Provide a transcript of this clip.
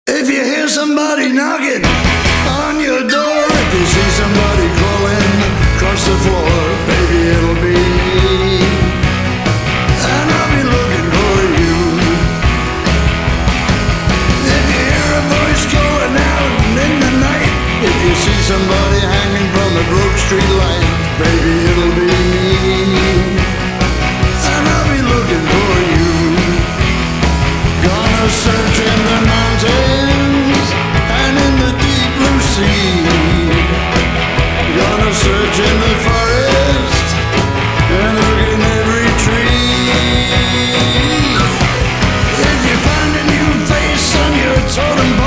If you hear somebody knocking on your door, if you see somebody crawling across the floor, baby, it'll be me, and I'll be looking for you. If you hear a voice going out in the night, if you see somebody hanging from a broke street light, baby, it'll be me, and I'll be looking for you. Gonna search in the mountains and in the deep blue sea. Gonna search in the forest and look in every tree. If you find a new face on your totem pole,